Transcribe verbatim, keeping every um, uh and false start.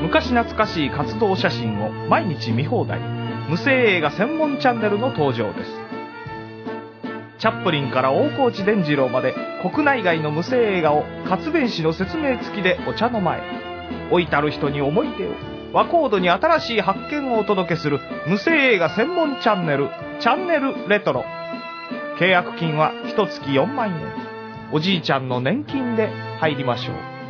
昔懐かしい活動写真を毎日見放題、無声映画専門チャンネルの登場です。チャップリンから大河内伝次郎まで国内外の無声映画を活弁士の説明付きでお茶の間へ。老いたる人に思い出を、和コードに新しい発見をお届けする無声映画専門チャンネル、チャンネルレトロ。契約金はいっかげつよんまんえん。おじいちゃんの年金で入りましょう。